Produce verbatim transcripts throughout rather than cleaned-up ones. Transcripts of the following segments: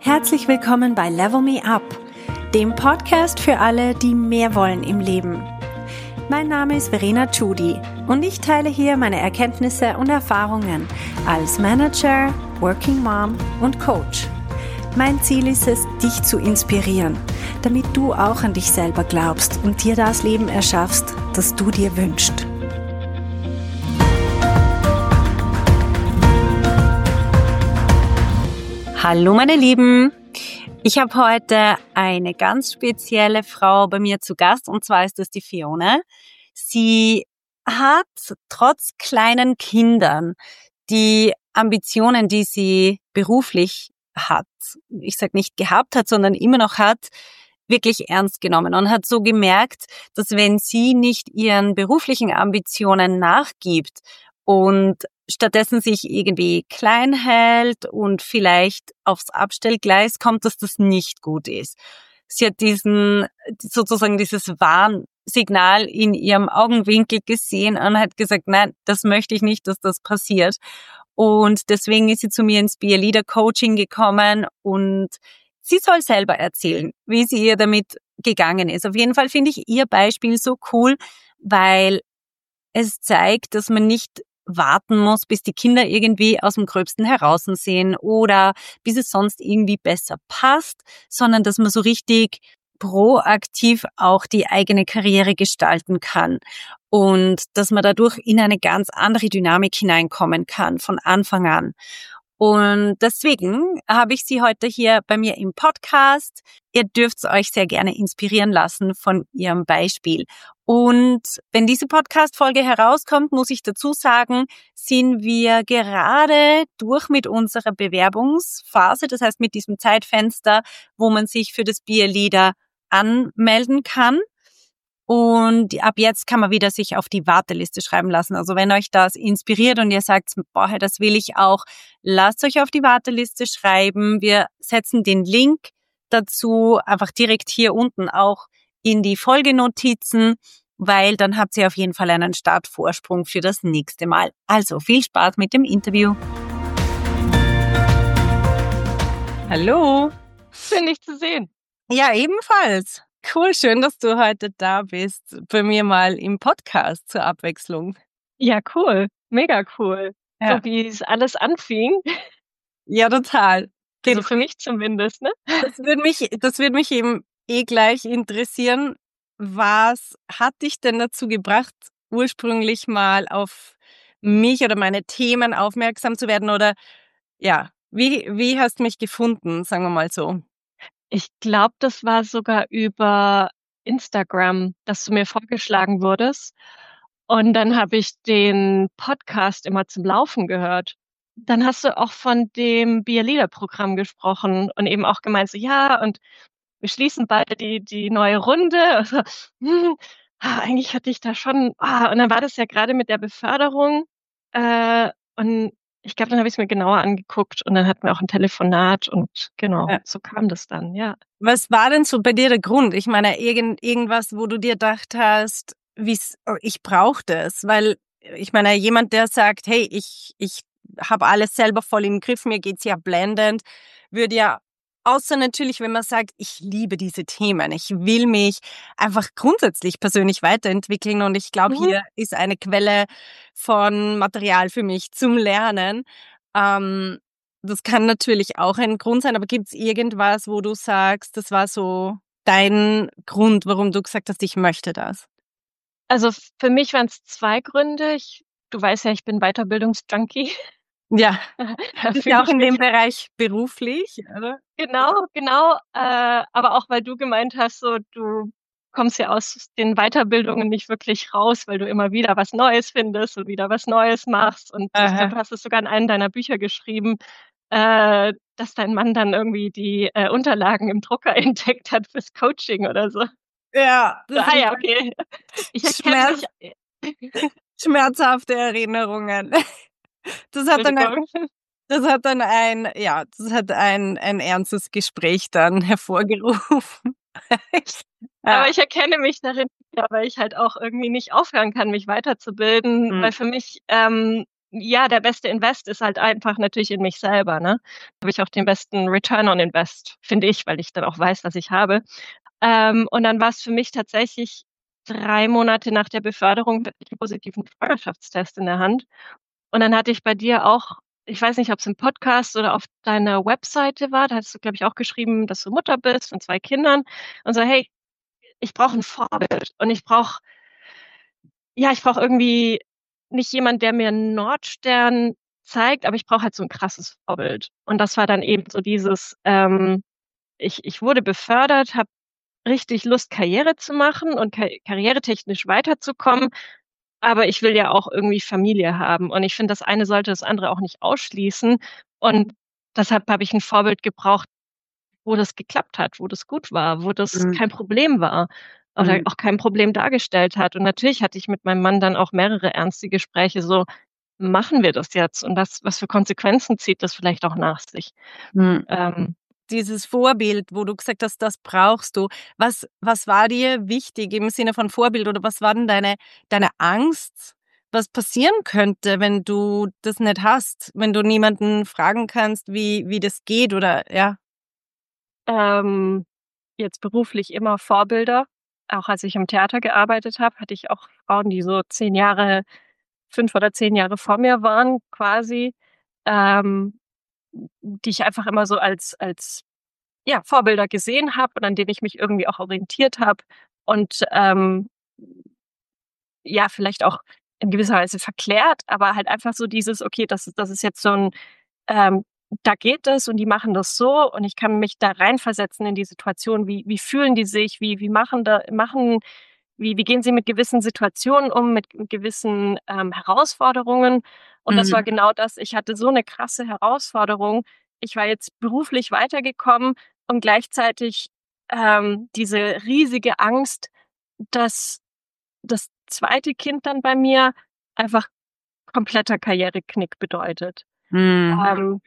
Herzlich willkommen bei Level Me Up, dem Podcast für alle, die mehr wollen im Leben. Mein Name ist Verena Tschudi und ich teile hier meine Erkenntnisse und Erfahrungen als Manager, Working Mom und Coach. Mein Ziel ist es, dich zu inspirieren, damit du auch an dich selber glaubst und dir das Leben erschaffst, das du dir wünschst. Hallo meine Lieben, ich habe heute eine ganz spezielle Frau bei mir zu Gast und zwar ist das die Fiona. Sie hat trotz kleinen Kindern die Ambitionen, die sie beruflich hat, ich sage nicht gehabt hat, sondern immer noch hat, wirklich ernst genommen und hat so gemerkt, dass wenn sie nicht ihren beruflichen Ambitionen nachgibt und stattdessen sich irgendwie klein hält und vielleicht aufs Abstellgleis kommt, dass das nicht gut ist. Sie hat diesen, sozusagen dieses Warnsignal in ihrem Augenwinkel gesehen und hat gesagt, nein, das möchte ich nicht, dass das passiert. Und deswegen ist sie zu mir ins Be a Leader Coaching gekommen und sie soll selber erzählen, wie sie ihr damit gegangen ist. Auf jeden Fall finde ich ihr Beispiel so cool, weil es zeigt, dass man nicht warten muss, bis die Kinder irgendwie aus dem Gröbsten heraus sehen oder bis es sonst irgendwie besser passt, sondern dass man so richtig proaktiv auch die eigene Karriere gestalten kann und dass man dadurch in eine ganz andere Dynamik hineinkommen kann von Anfang an. Und deswegen habe ich sie heute hier bei mir im Podcast. Ihr dürft euch sehr gerne inspirieren lassen von ihrem Beispiel. Und wenn diese Podcast-Folge herauskommt, muss ich dazu sagen, sind wir gerade durch mit unserer Bewerbungsphase, das heißt mit diesem Zeitfenster, wo man sich für das Be a Leader anmelden kann. Und ab jetzt kann man wieder sich auf die Warteliste schreiben lassen. Also wenn euch das inspiriert und ihr sagt, boah, das will ich auch, lasst euch auf die Warteliste schreiben. Wir setzen den Link dazu einfach direkt hier unten auch in die Folgenotizen, weil dann habt ihr auf jeden Fall einen Startvorsprung für das nächste Mal. Also viel Spaß mit dem Interview. Hallo. Schön, dich zu sehen. Ja, ebenfalls. Cool, schön, dass du heute da bist, bei mir mal im Podcast zur Abwechslung. Ja, cool, mega cool. Ja. So wie es alles anfing. Ja, total. Also für mich zumindest, ne? Das würde mich, das würde mich eben eh gleich interessieren. Was hat dich denn dazu gebracht, ursprünglich mal auf mich oder meine Themen aufmerksam zu werden? Oder ja, wie, wie hast du mich gefunden, sagen wir mal so? Ich glaube, das war sogar über Instagram, dass du mir vorgeschlagen wurdest. Und dann habe ich den Podcast immer zum Laufen gehört. Dann hast du auch von dem Be a Leader Programm gesprochen und eben auch gemeint, so ja, und wir schließen bald die, die neue Runde. Also, hm, ah, eigentlich hatte ich da schon, ah, und dann war das ja gerade mit der Beförderung. Äh, und ich glaube, dann habe ich es mir genauer angeguckt und dann hatten wir auch ein Telefonat und genau, Ja. so kam das dann, ja. Was war denn so bei dir der Grund? Ich meine, irgend, irgendwas, wo du dir gedacht hast, wie's, ich brauche das, weil ich meine, jemand, der sagt, hey, ich, ich habe alles selber voll im Griff, mir geht's ja blendend, würde ja, außer natürlich, wenn man sagt, ich liebe diese Themen, ich will mich einfach grundsätzlich persönlich weiterentwickeln und ich glaube, Mhm. hier ist eine Quelle von Material für mich zum Lernen. Ähm, das kann natürlich auch ein Grund sein, aber gibt's irgendwas, wo du sagst, das war so dein Grund, warum du gesagt hast, ich möchte das? Also für mich waren es zwei Gründe. Ich, du weißt ja, ich bin Weiterbildungsjunkie. Ja, Da bist fühle ja auch ich in dem mich Bereich beruflich, oder? genau, genau. Äh, aber auch weil du gemeint hast, so du kommst ja aus den Weiterbildungen nicht wirklich raus, weil du immer wieder was Neues findest und wieder was Neues machst. Und ich glaube, Aha. du hast es sogar in einem deiner Bücher geschrieben, äh, dass dein Mann dann irgendwie die äh, Unterlagen im Drucker entdeckt hat fürs Coaching oder so. Ja, So, das ah sind ja, okay. Ich erkenne Schmerz, mich. schmerzhafte Erinnerungen. Das hat dann ein, Entschuldigung. das hat dann ein, ja, das hat ein, ein ernstes Gespräch dann hervorgerufen. Aber Ja. ich erkenne mich darin wieder, weil ich halt auch irgendwie nicht aufhören kann, mich weiterzubilden, Mhm. weil für mich ähm, ja, der beste Invest ist halt einfach natürlich in mich selber, ne? Da habe ich auch den besten Return on Invest, finde ich, weil ich dann auch weiß, was ich habe. Ähm, und dann war es für mich tatsächlich drei Monate nach der Beförderung mit einem positiven Schwangerschaftstest in der Hand. Und dann hatte ich bei dir auch, ich weiß nicht, ob es im Podcast oder auf deiner Webseite war, da hast du, glaube ich, auch geschrieben, dass du Mutter bist von zwei Kindern und so, hey, ich brauche ein Vorbild und ich brauche, ja, ich brauche irgendwie nicht jemand, der mir 'n Nordstern zeigt, aber ich brauche halt so 'n krasses Vorbild. Und das war dann eben so dieses, ähm, ich ich wurde befördert, habe richtig Lust, Karriere zu machen und ka karrieretechnisch weiterzukommen, aber ich will ja auch irgendwie Familie haben. Und ich finde, das eine sollte das andere auch nicht ausschließen. Und deshalb habe ich 'n Vorbild gebraucht, wo das geklappt hat, wo das gut war, wo das Mhm. kein Problem war oder Mhm. auch kein Problem dargestellt hat. Und natürlich hatte ich mit meinem Mann dann auch mehrere ernste Gespräche so: „Machen wir das jetzt und was was für Konsequenzen zieht das vielleicht auch nach sich?“ Mhm. Ähm, Dieses Vorbild, wo du gesagt hast, das brauchst du. Was was war dir wichtig im Sinne von Vorbild oder was war denn deine deine Angst, was passieren könnte, wenn du das nicht hast, wenn du niemanden fragen kannst, wie wie das geht oder ja? ähm, Jetzt beruflich immer Vorbilder. Auch als ich im Theater gearbeitet habe, hatte ich auch Frauen, die so zehn Jahre fünf oder zehn Jahre vor mir waren quasi, ähm, die ich einfach immer so als als, ja, Vorbilder gesehen habe und an denen ich mich irgendwie auch orientiert habe und, ähm, ja, vielleicht auch in gewisser Weise verklärt, aber halt einfach so dieses: „Okay, das ist das ist jetzt so 'n ähm, da geht es und die machen das so und ich kann mich da reinversetzen in die Situation. Wie wie fühlen die sich? Wie wie machen da machen wie wie gehen sie mit gewissen Situationen um, mit gewissen, ähm, Herausforderungen?“ Und das war Mhm. genau das. Ich hatte so 'ne krasse Herausforderung. Ich war jetzt beruflich weitergekommen und gleichzeitig, ähm, diese riesige Angst, dass das zweite Kind dann bei mir einfach kompletter Karriereknick bedeutet. Mhm. Ähm,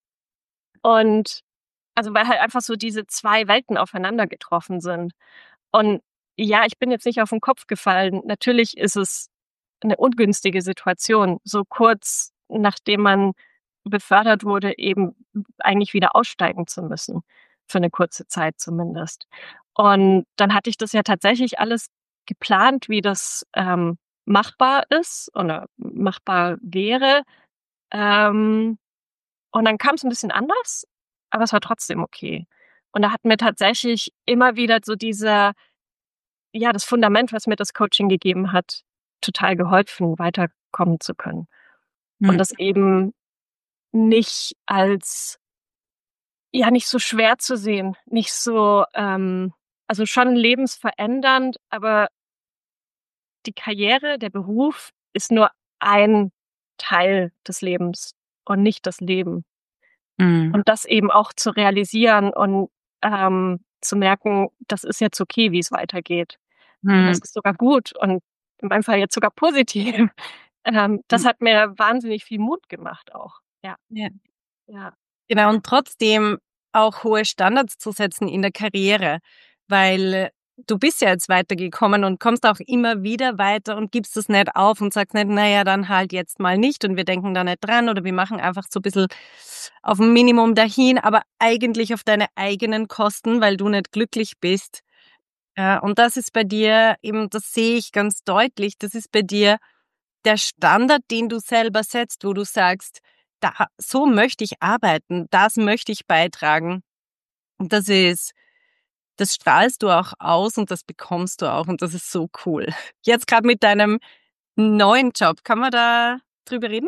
und also, weil halt einfach so diese zwei Welten aufeinander getroffen sind. Und ja, ich bin jetzt nicht auf 'n Kopf gefallen. Natürlich ist es 'ne ungünstige Situation, so kurz nachdem man befördert wurde, eben eigentlich wieder aussteigen zu müssen, für 'ne kurze Zeit zumindest. Und dann hatte ich das ja tatsächlich alles geplant, wie das, ähm, machbar ist oder machbar wäre. Ähm und dann kam's 'n bisschen anders, aber es war trotzdem okay. Und da hat mir tatsächlich immer wieder so dieser ja, das Fundament, was mir das Coaching gegeben hat, total geholfen, weiterkommen zu können. Und Mhm. das eben nicht als ja, nicht so schwer zu sehen, nicht so, ähm also schon lebensverändernd, aber die Karriere, der Beruf ist nur ein Teil des Lebens und nicht das Leben. Mhm. Und das eben auch zu realisieren und, ähm, zu merken, das ist jetzt okay, wie's weitergeht. Und das Mhm. ist sogar gut und in meinem Fall jetzt sogar positiv. Ähm, das Mhm. hat mir wahnsinnig viel Mut gemacht auch. Ja, Ja. ja. Genau, und trotzdem auch hohe Standards zu setzen in der Karriere, weil du bist ja jetzt weitergekommen und kommst auch immer wieder weiter und gibst das nicht auf und sagst nicht: „Na ja, dann halt jetzt mal nicht und wir denken da nicht dran oder wir machen einfach so bissel aufm Minimum dahin“, aber eigentlich auf deine eigenen Kosten, weil du nicht glücklich bist. Ja, und das ist bei dir eben das sehe ich ganz deutlich, das ist bei dir der Standard, den du selber setzt, wo du sagst: „Da so möchte ich arbeiten, das möchte ich beitragen.“ Und das ist das strahlst du auch aus und das bekommst du auch und das ist so cool. Jetzt grad mit deinem neuen Job, kann man da drüber reden?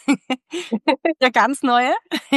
Der ganz neue?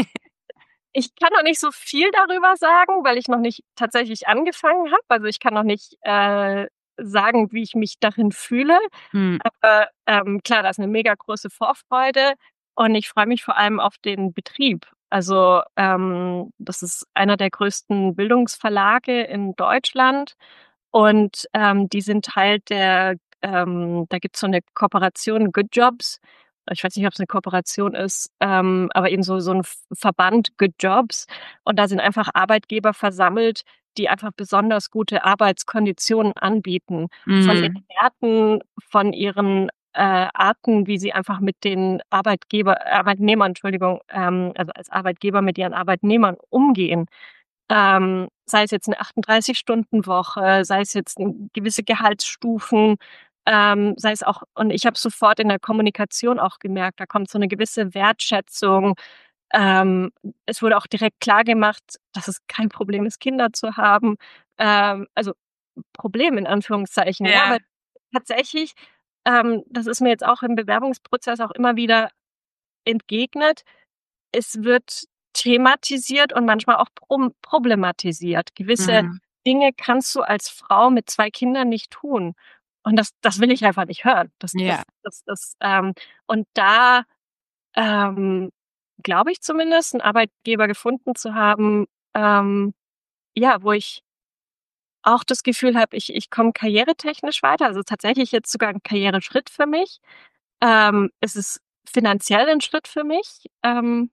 Ich kann noch nicht so viel darüber sagen, weil ich noch nicht tatsächlich angefangen habe. Also, ich kann noch nicht, äh, sagen, wie ich mich darin fühle. Mhm. Aber, ähm, klar, da ist 'ne mega große Vorfreude und ich freue mich vor allem auf den Betrieb. Also, ähm, das ist einer der größten Bildungsverlage in Deutschland und, ähm, die sind Teil der ähm, da gibt's so 'ne Kooperation Good Jobs. Ich weiß nicht, ob's 'ne Kooperation ist, ähm, aber eben so so 'n V Verband Good Jobs. Und da sind einfach Arbeitgeber versammelt, die einfach besonders gute Arbeitskonditionen anbieten. Von Mhm. ihren Werten, von ihren äh, Arten, wie sie einfach mit den Arbeitgeber Arbeitnehmern, Entschuldigung, ähm, also als Arbeitgeber mit ihren Arbeitnehmern umgehen. Ähm, sei es jetzt 'ne achtunddreißig-Stunden-Woche, sei es jetzt 'n gewisse Gehaltsstufen, ähm, sei es auch und ich habe sofort in der Kommunikation auch gemerkt, da kommt so 'ne gewisse Wertschätzung. Ähm, es wurde auch direkt klargemacht, dass es kein Problem ist, Kinder zu haben. Ähm, also Problem in Anführungszeichen, ja, aber Ja. tatsächlich, ähm, das ist mir jetzt auch im Bewerbungsprozess auch immer wieder entgegnet, es wird thematisiert und manchmal auch prom problematisiert. Gewisse Mhm. Dinge kannst du als Frau mit zwei Kindern nicht tun. Und das das will ich einfach nicht hören. Das Ja. das das das, ähm und da, ähm, glaube ich zumindest, 'n Arbeitgeber gefunden zu haben, ähm, ja, wo ich auch das Gefühl habe, ich ich komme karrieretechnisch weiter. Also tatsächlich jetzt sogar 'n Karriereschritt für mich. Ähm, es ist finanziell 'n Schritt für mich, ähm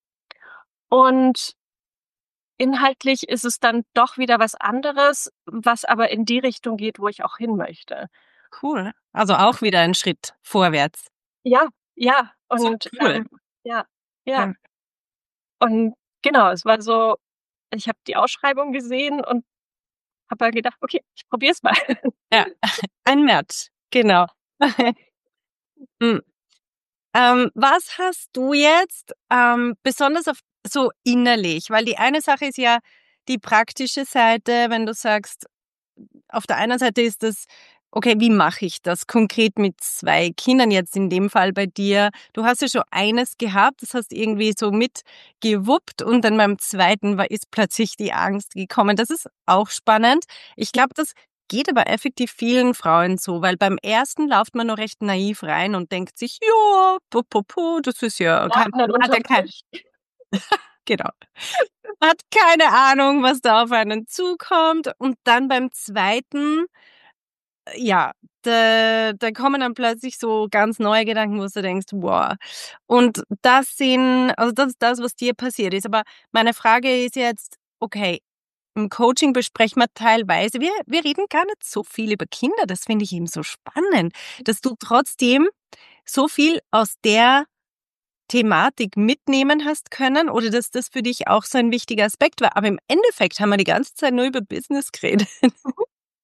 und inhaltlich ist es dann doch wieder was anderes, was aber in die Richtung geht, wo ich auch hin möchte. Cool. Also auch wieder ein Schritt vorwärts. Ja, ja, So und, cool. ähm ja, ja. Ja. Und genau, es war so ich habe die Ausschreibung gesehen und habe halt gedacht: „Okay, ich probiere es mal.“ Ja, ein Match, genau. Hm. Ähm, was hast du jetzt, ähm, besonders auf so innerlich weil die eine Sache ist ja die praktische Seite, wenn du sagst, auf der einen Seite ist das: „Okay, wie mache ich das konkret mit zwei Kindern?“ Jetzt in dem Fall bei dir. Du hast ja schon eines gehabt, das hast irgendwie so mitgewuppt und dann beim zweiten war ist plötzlich die Angst gekommen. Das ist auch spannend. Ich glaube, das geht aber effektiv vielen Frauen so, weil beim ersten lauft man noch recht naiv rein und denkt sich: „Ja, po po po, das ist ja kein Atmen hat ja unterm kein“ Tisch. genau. Hat keine Ahnung, was da auf einen zukommt. Und dann beim zweiten äh, ja, da da kommen dann plötzlich so ganz neue Gedanken, wo du denkst: „Wow.“ Und das sind also das ist das, was dir passiert ist. Aber meine Frage ist jetzt, okay, im Coaching besprechen wir teilweise wir wir reden gar nicht so viel über Kinder. Das finde ich eben so spannend, dass du trotzdem so viel aus der Thematik mitnehmen hast können oder dass das für dich auch so ein wichtiger Aspekt war. Aber im Endeffekt haben wir die ganze Zeit nur über Business geredet. Mhm.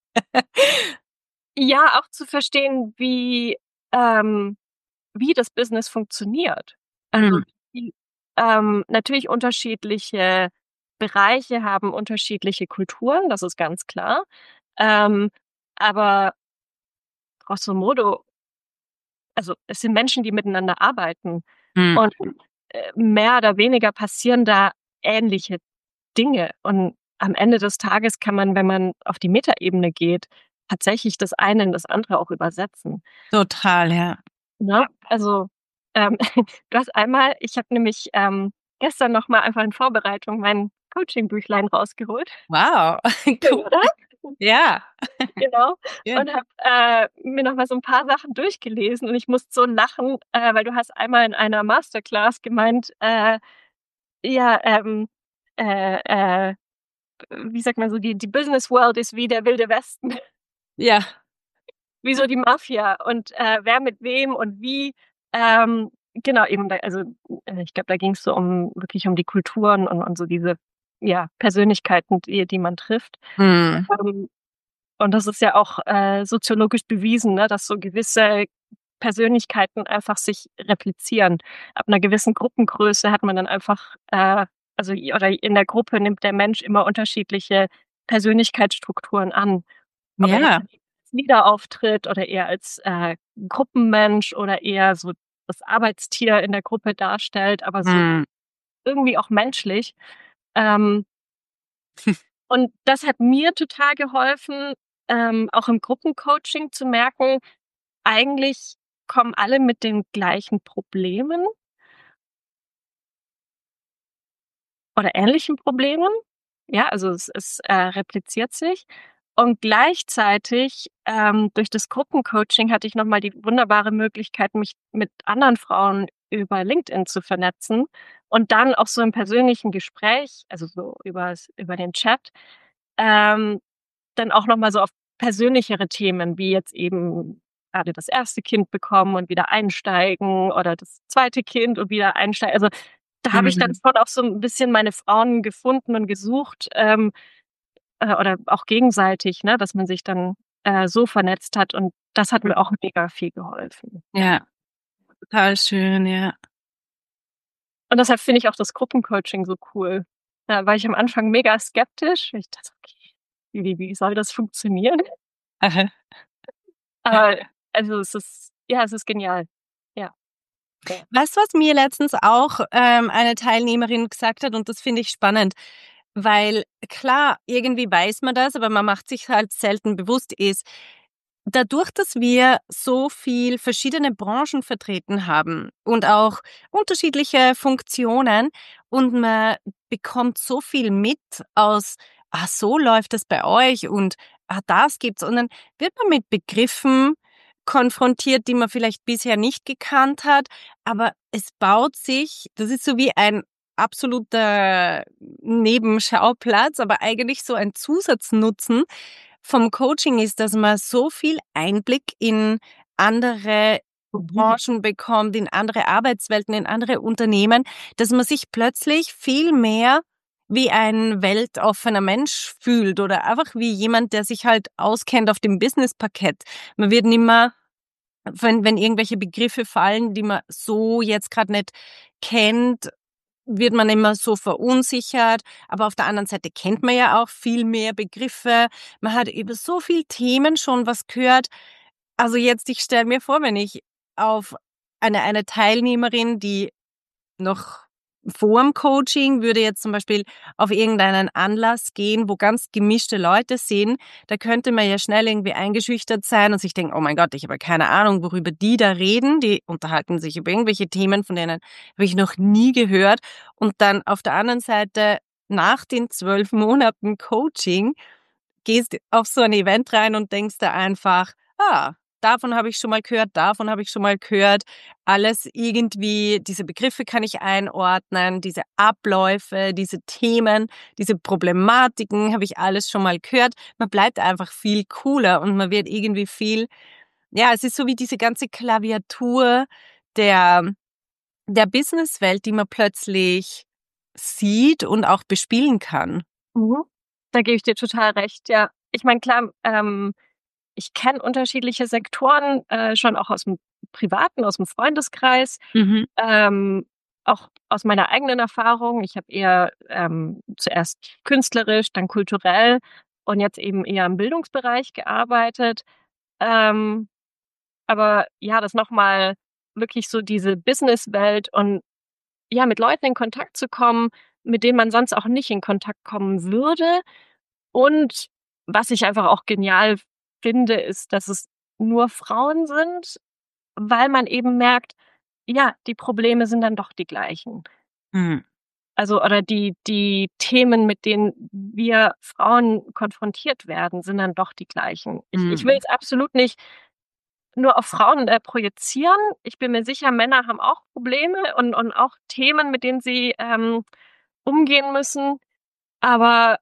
Ja, auch zu verstehen, wie, ähm wie das Business funktioniert. Also, Mhm. wie ähm, natürlich unterschiedliche Bereiche haben unterschiedliche Kulturen, das ist ganz klar. Ähm, aber grosso modo also, es sind Menschen, die miteinander arbeiten Mhm. und, äh, mehr oder weniger passieren da ähnliche Dinge. Und am Ende des Tages kann man, wenn man auf die Metaebene geht, tatsächlich das eine in das andere auch übersetzen. Total, ja. Ne? Also, ähm, du hast einmal ich habe nämlich, ähm, gestern noch mal einfach in Vorbereitung mein Coaching-Büchlein rausgeholt. Wow, Schön, cool. oder? Ja. Genau. Schön. Und habe, äh, mir noch mal so 'n paar Sachen durchgelesen und ich musste so lachen, äh, weil du hast einmal in einer Masterclass gemeint, äh, ja, ähm, äh, äh, wie sagt man so, die die Business World ist wie der Wilde Westen. Ja. Wie so die Mafia und, äh, wer mit wem und wie. Ähm, genau, eben da also, äh, ich glaube, da ging's so um wirklich um die Kulturen und und so diese, ja, Persönlichkeiten, die die man trifft. Mhm. Ähm, und das ist ja auch, äh, soziologisch bewiesen, ne, dass so gewisse Persönlichkeiten einfach sich replizieren. Ab 'ner gewissen Gruppengröße hat man dann einfach, äh also, i oder in der Gruppe nimmt der Mensch immer unterschiedliche Persönlichkeitsstrukturen an. Ob er jetzt Ja. als Leader auftritt oder eher als, äh, Gruppenmensch oder eher so das Arbeitstier in der Gruppe darstellt, aber so Mhm. irgendwie auch menschlich. Ähm und das hat mir total geholfen, ähm, auch im Gruppencoaching zu merken, eigentlich kommen alle mit den gleichen Problemen oder ähnlichen Problemen. Ja, also es es, äh, repliziert sich. Und gleichzeitig, ähm, durch das Gruppencoaching hatte ich noch mal die wunderbare Möglichkeit, mich mit anderen Frauen über LinkedIn zu vernetzen und dann auch so im persönlichen Gespräch, also so übers über den Chat, ähm, dann auch noch mal so auf persönlichere Themen wie jetzt eben gerade das erste Kind bekommen und wieder einsteigen oder das zweite Kind und wieder einsteigen. Also da habe ich dann Mhm. schon auch so ein bisschen meine Frauen gefunden und gesucht, ähm, äh, oder auch gegenseitig, ne, dass man sich dann äh, so vernetzt hat und das hat mir auch mega viel geholfen. Ja. Ja, total schön, ja. Und deshalb finde ich auch das Gruppencoaching so cool. Da war ich am Anfang mega skeptisch. Ich dachte: „Okay, wie wie wie soll das funktionieren?" Aber also, es ist ja, es ist genial. Ja, ja. Weißt du, was mir letztens auch ähm, eine Teilnehmerin gesagt hat, und das finde ich spannend, weil klar, irgendwie weiß man das, aber man macht sich halt selten bewusst, ist, dadurch, dass wir so viel verschiedene Branchen vertreten haben und auch unterschiedliche Funktionen und man bekommt so viel mit aus, ah, so läuft es bei euch und ah, das gibt's. Und dann wird man mit Begriffen konfrontiert, die man vielleicht bisher nicht gekannt hat, aber es baut sich, das ist so wie ein absoluter Nebenschauplatz, aber eigentlich so ein Zusatznutzen vom Coaching ist, dass man so viel Einblick in andere Mhm. Branchen bekommt, in andere Arbeitswelten, in andere Unternehmen, dass man sich plötzlich viel mehr wie ein weltoffener Mensch fühlt oder einfach wie jemand, der sich halt auskennt auf dem Businessparkett. Man wird nimmer, wenn wenn irgendwelche Begriffe fallen, die man so jetzt grad nicht kennt, wird man immer so verunsichert, aber auf der anderen Seite kennt man ja auch viel mehr Begriffe. Man hat über so viel Themen schon was gehört. Also jetzt, ich stelle mir vor, wenn ich auf eine eine Teilnehmerin, die noch vorm Coaching würde jetzt zum Beispiel auf irgendeinen Anlass gehen, wo ganz gemischte Leute sind, da könnte man ja schnell irgendwie eingeschüchtert sein und sich denken: „Oh mein Gott, ich habe keine Ahnung, worüber die da reden. Die unterhalten sich über irgendwelche Themen, von denen habe ich noch nie gehört." Und dann auf der anderen Seite nach den zwölf Monaten Coaching gehst auf so ein Event rein und denkst da einfach: „Ah, davon habe ich schon mal gehört, davon habe ich schon mal gehört." Alles irgendwie, diese Begriffe kann ich einordnen, diese Abläufe, diese Themen, diese Problematiken habe ich alles schon mal gehört. Man bleibt einfach viel cooler und man wird irgendwie viel, ja, es ist so wie diese ganze Klaviatur der der Businesswelt, die man plötzlich sieht und auch bespielen kann. Mhm. Da gebe ich dir total recht, ja. Ich meine, klar, ähm, ich kenne unterschiedliche Sektoren, äh, schon auch aus'm Privaten, aus'm Freundeskreis, Mhm. ähm, auch aus meiner eigenen Erfahrung. Ich habe eher, ähm, zuerst künstlerisch, dann kulturell und jetzt eben eher im Bildungsbereich gearbeitet. Ähm, aber ja, das noch mal wirklich so diese Businesswelt und ja, mit Leuten in Kontakt zu kommen, mit denen man sonst auch nicht in Kontakt kommen würde. Und was ich einfach auch genial finde, ist, dass es nur Frauen sind, weil man eben merkt, ja, die Probleme sind dann doch die gleichen. Mhm. Also oder die die Themen, mit denen wir Frauen konfrontiert werden, sind dann doch die gleichen. Ich ich will Mhm. jetzt absolut nicht nur auf Frauen, äh, projizieren. Ich bin mir sicher, Männer haben auch Probleme und und auch Themen, mit denen sie, ähm, umgehen müssen. Aber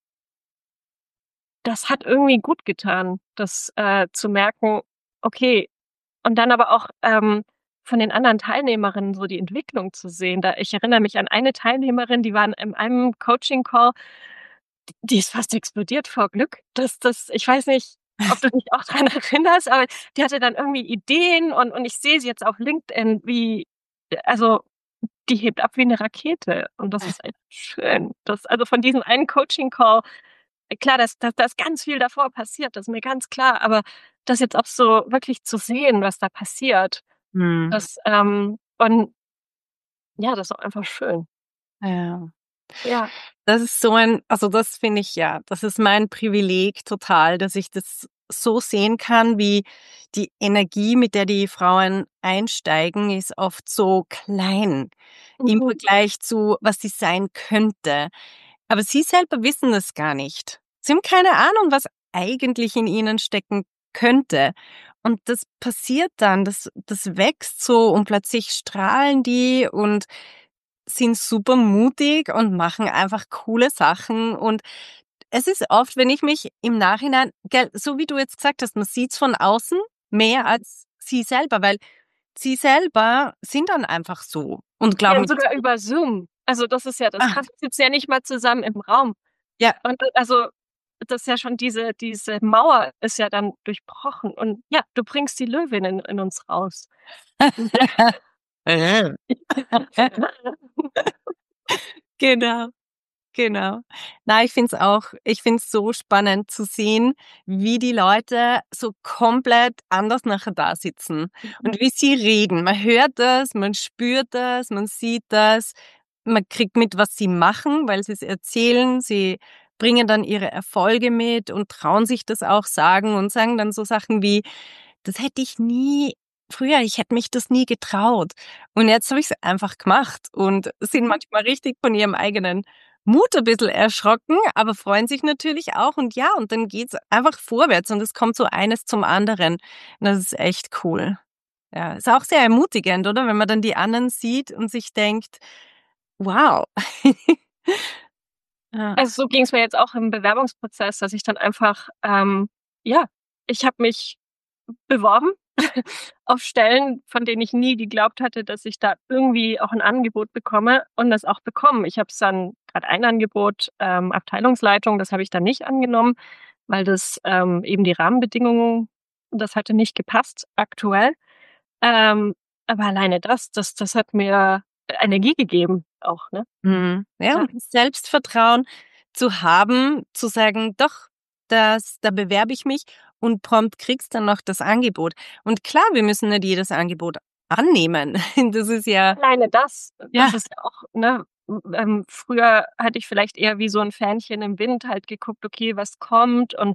das hat irgendwie gut getan, das, äh, zu merken, okay und dann aber auch, ähm, von den anderen Teilnehmerinnen so die Entwicklung zu sehen. Da ich erinnere mich an eine Teilnehmerin, die war in in einem Coaching-Call, die ist fast explodiert vor Glück. Das das ich weiß nicht, ob du dich auch dran erinnerst, aber die hatte dann irgendwie Ideen und und ich sehe sie jetzt auf LinkedIn, wie also, die hebt ab wie 'ne Rakete und das ist echt schön. Das also, von diesem einen Coaching-Call äh, klar, dass dass da ist ganz viel davor passiert, das ist mir ganz klar, aber das jetzt auch so wirklich zu sehen, was da passiert, Mhm. das, ähm und ja, das ist auch einfach schön. Ja. Ja. Das ist so ein, also das finde ich, ja, das ist mein Privileg total, dass ich das so sehen kann, wie die Energie, mit der die Frauen einsteigen, ist oft so klein im Mhm. Vergleich zu, was sie sein könnte. Aber sie selber wissen es gar nicht. Sie haben keine Ahnung, was eigentlich in ihnen stecken könnte. Und das passiert dann, das das wächst so und plötzlich strahlen die und sind super mutig und machen einfach coole Sachen. Und es ist oft, wenn ich mich im Nachhinein, gell, so wie du jetzt gesagt hast, man sieht's von außen mehr als sie selber, weil sie selber sind dann einfach so und Ja, glauben, sogar über Zoom. Also, das ist ja das ah, Krasse. Wir sitzen ja nicht mal zusammen im Raum. ja. Und, äh, also, das ist ja schon diese diese Mauer ist ja dann durchbrochen und ja, du bringst die Löwin in in uns raus. Genau. Genau. Na, ich finde es auch ich finde es so spannend zu sehen, wie die Leute so komplett anders nachher da sitzen Mhm. und wie sie reden. Man hört das, man spürt das, man sieht das, man kriegt mit, was sie machen, weil sie es erzählen. Sie bringen dann ihre Erfolge mit und trauen sich das auch sagen und sagen dann so Sachen wie: „Das hätte ich nie früher ich hätte mich das nie getraut und jetzt habe ich's einfach gemacht“, und sind Mhm. manchmal richtig von ihrem eigenen Mut ein bisschen erschrocken, aber freuen sich natürlich auch und ja, und dann geht's einfach vorwärts und es kommt so eines zum anderen. Und das ist echt cool. Ja, ist auch sehr ermutigend, oder? Wenn man dann die anderen sieht und sich denkt: „Wow.“ Ja. Also, so ging's mir jetzt auch im Bewerbungsprozess, dass ich dann einfach, ähm ja, ich habe mich beworben auf Stellen, von denen ich nie geglaubt hatte, dass ich da irgendwie auch 'n Angebot bekomme und das auch bekommen. Ich habe es dann grad ein Angebot, ähm, Abteilungsleitung, das habe ich dann nicht angenommen, weil das, ähm eben die Rahmenbedingungen das hatte nicht gepasst aktuell. Ähm, aber alleine das das das hat mir Energie gegeben auch, ne? Mhm. Ja, Ja. und das Selbstvertrauen zu haben, zu sagen: „Doch, das da bewerbe ich mich“, und prompt kriegst dann noch das Angebot. Und klar, wir müssen nicht jedes Angebot annehmen. Das ist ja Alleine das ja. das ist ja auch, ne ähm, früher hatte ich vielleicht eher wie so 'n Fähnchen im Wind halt geguckt: „Okay, was kommt?“ Und,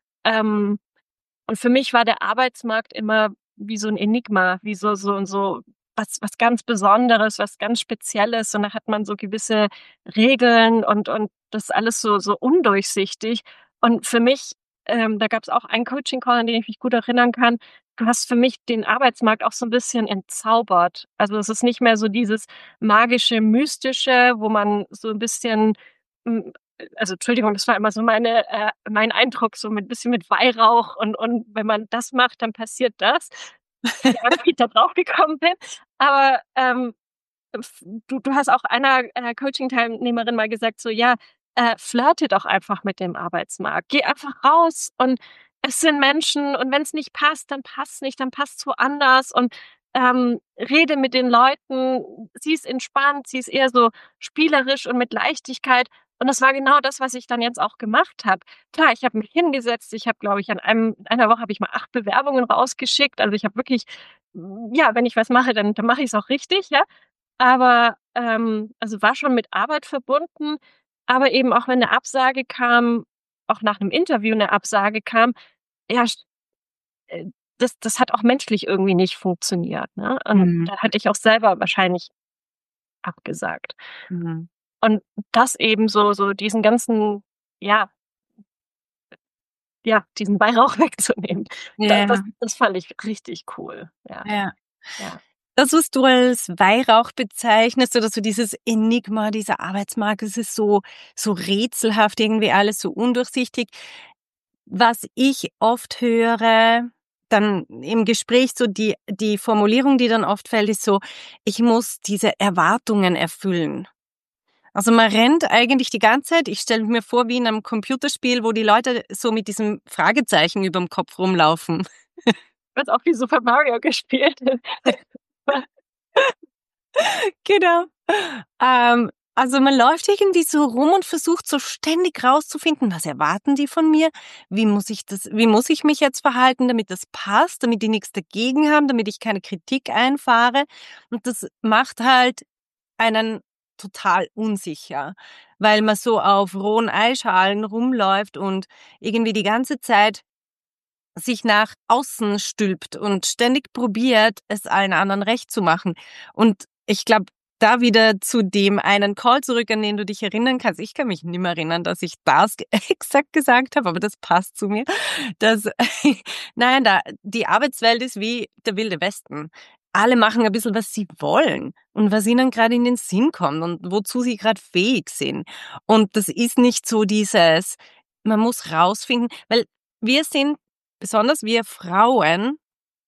ähm und für mich war der Arbeitsmarkt immer wie so 'n Enigma, wie so so so was was ganz Besonderes, was ganz Spezielles und da hat man so gewisse Regeln und und das ist alles so so undurchsichtig. Und für mich ähm, da gab's auch einen Coaching-Call, an den ich mich gut erinnern kann. Du hast für mich den Arbeitsmarkt auch so 'n bisschen entzaubert. Also, es ist nicht mehr so dieses magische, mystische, wo man so 'n bisschen, hm also, Entschuldigung, das war immer so meine äh, mein Eindruck, so mit bisschen mit Weihrauch und und wenn man das macht, dann passiert das. Keine Ahnung, wie ich da drauf gekommen bin, aber, ähm, f du du hast auch einer einer Coaching-Teilnehmerin mal gesagt so: „Ja, äh, flirte doch einfach mit dem Arbeitsmarkt. Geh einfach raus und es sind Menschen und wenn's nicht passt, dann passt's nicht, dann passt's woanders und, ähm, rede mit den Leuten. Sie ist entspannt, sie ist eher so spielerisch und mit Leichtigkeit.“ Und das war genau das, was ich dann jetzt auch gemacht habe. Klar, ich habe mich hingesetzt, ich habe, glaube ich, an einem einer Woche habe ich mal acht Bewerbungen rausgeschickt. Also, ich habe wirklich ja, wenn ich was mache, dann dann mache ich's auch richtig, ja? Aber, ähm also, war schon mit Arbeit verbunden, aber eben auch wenn 'ne Absage kam, auch nach 'nem Interview 'ne Absage kam, ja, st äh, das das hat auch menschlich irgendwie nicht funktioniert, ne? Und Mhm. da hatte ich auch selber wahrscheinlich abgesagt. Mhm. Und das eben so so diesen ganzen ja ja, diesen Weihrauch wegzunehmen. Da das Ja. das fand ich richtig cool. Ja, Ja. ja. Das, was du als Weihrauch bezeichnest oder so dieses Enigma, dieser Arbeitsmarkt, es ist so so rätselhaft, irgendwie alles so undurchsichtig. Was ich oft höre, dann im Gespräch so die die Formulierung, die dann oft fällt, ist so: „Ich muss diese Erwartungen erfüllen.“ Also, man rennt eigentlich die ganze Zeit ich stelle mir vor, wie in 'nem Computerspiel, wo die Leute so mit diesem Fragezeichen überm Kopf rumlaufen. Wird auch wie Super Mario gespielt. Genau. Ähm, also, man läuft irgendwie so rum und versucht so ständig rauszufinden: „Was erwarten die von mir? Wie muss ich das wie muss ich mich jetzt verhalten, damit das passt, damit die nix dagegen haben, damit ich keine Kritik einfahre?“ Und das macht halt einen total unsicher, weil man so auf rohen Eierschalen rumläuft und irgendwie die ganze Zeit sich nach außen stülpt und ständig probiert, es allen anderen recht zu machen. Und ich glaube, da wieder zu dem einen Call zurück, an den du dich erinnern kannst. Ich kann mich nicht mehr erinnern, dass ich das ge exakt gesagt habe, aber das passt zu mir. Dass nein, da die Arbeitswelt ist wie der Wilde Westen. Alle machen ein bisschen, was sie wollen und was ihnen grad in den Sinn kommt und wozu sie grad fähig sind. Und das ist nicht so dieses man muss rausfinden weil wir sind besonders wir Frauen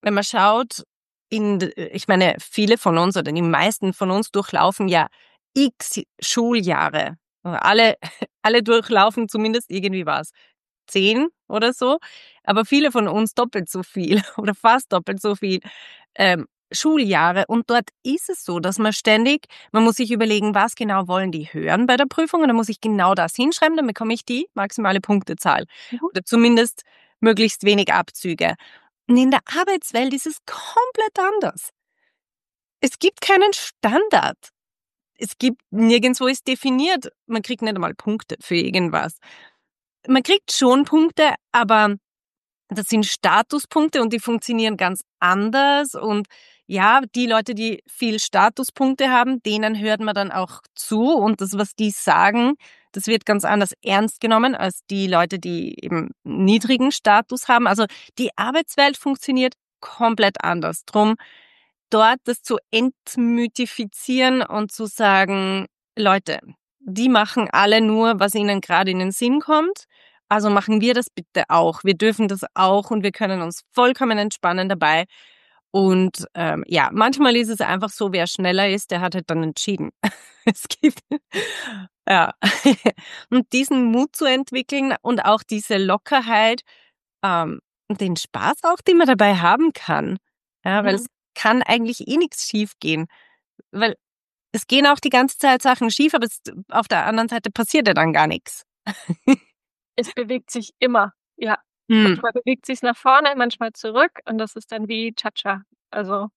wenn man schaut, in, ich meine, viele von uns oder die meisten von uns durchlaufen ja x Schuljahre. Alle, alle durchlaufen zumindest irgendwie was. Zehn oder so. Aber viele von uns doppelt so viel oder fast doppelt so viel ähm, Schuljahre. Und dort ist es so, dass man ständig, man muss sich überlegen, was genau wollen die hören bei der Prüfung. Und dann muss ich genau das hinschreiben, dann bekomme ich die maximale Punktezahl. Mhm. Oder zumindest möglichst wenig Abzüge. Und in der Arbeitswelt ist es komplett anders. Es gibt keinen Standard. Es gibt nirgendwo ist definiert, man kriegt nicht einmal Punkte für irgendwas. Man kriegt schon Punkte, aber das sind Statuspunkte und die funktionieren ganz anders. Und ja, die Leute, die viel Statuspunkte haben, denen hört man dann auch zu. Und das, was die sagen, das wird ganz anders ernst genommen als die Leute, die eben niedrigen Status haben. Also die Arbeitswelt funktioniert komplett anders. Drum dort das zu entmythifizieren und zu sagen, Leute, die machen alle nur, was ihnen gerade in den Sinn kommt. Also machen wir das bitte auch. Wir dürfen das auch und wir können uns vollkommen entspannen dabei. Und ähm, ja, manchmal ist es einfach so, wer schneller ist, der hat halt dann entschieden. Es gibt ja und diesen Mut zu entwickeln und auch diese Lockerheit ähm, und den Spaß auch, den man dabei haben kann. Ja, weil Mhm. es kann eigentlich eh nichts schief gehen, weil es gehen auch die ganze Zeit Sachen schief, aber es, auf der anderen Seite passiert ja dann gar nichts. Es bewegt sich immer, ja. Hm. Manchmal bewegt sich's nach vorne, manchmal zurück und das ist dann wie Cha-Cha. Also,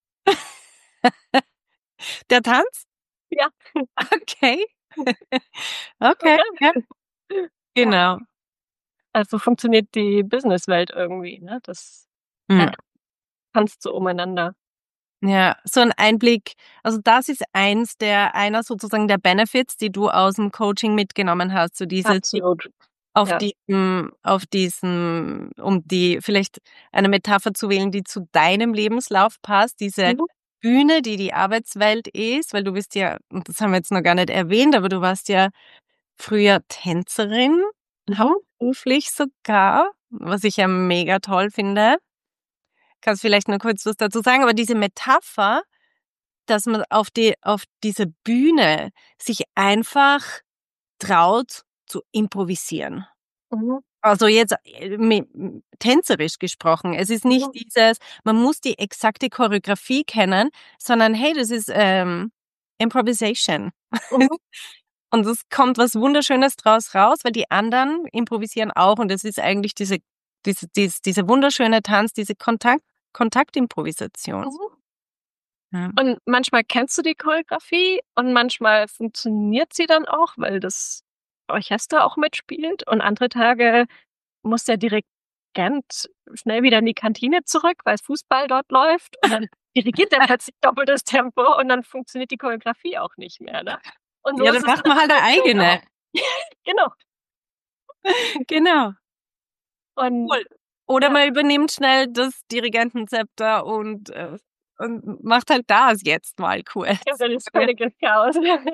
Der Tanz? ja. Okay. Okay, ja, Ja, genau. also funktioniert die Businesswelt irgendwie, ne? Das, Hm. äh, tanzt so umeinander. Ja, so ein Einblick. Also das ist eins der einer sozusagen der Benefits, die du aus'm Coaching mitgenommen hast, so diese Absolut, auf ja. diesem auf diesem um die vielleicht eine Metapher zu wählen, die zu deinem Lebenslauf passt, diese Mhm, Bühne, die die Arbeitswelt ist, weil du bist ja und das haben wir jetzt noch gar nicht erwähnt, aber du warst ja früher Tänzerin, mhm. hauptberuflich sogar, was ich ja mega toll finde. Kannst vielleicht nur kurz was dazu sagen, aber diese Metapher, dass man auf die auf diese Bühne sich einfach traut zu improvisieren. Mhm, Also jetzt, äh, mi m tänzerisch gesprochen. Es ist nicht mhm, dieses, man muss die exakte Choreografie kennen, sondern hey, das ist, ähm, Improvisation. mhm, Und es kommt was Wunderschönes draus raus, weil die anderen improvisieren auch und es ist eigentlich diese diese dies dieser wunderschöne Tanz, diese Kontakt Kontaktimprovisation. mhm. Ja. Und manchmal kennst du die Choreografie und manchmal funktioniert sie dann auch, weil das Orchester auch mitspielt und andere Tage muss der Dirigent schnell wieder in die Kantine zurück, weil's Fußball dort läuft und dann dirigiert er plötzlich doppeltes Tempo und dann funktioniert die Choreografie auch nicht mehr, ne? Und so Ja, ist dann es macht in der man halt 'ne Arbeitswelt auch. eigene. Genau. Genau. Und Cool. Oder ja, man übernimmt schnell das Dirigentenzepter und, äh und macht halt das jetzt mal ja, kurz. dann ist völliges Chaos.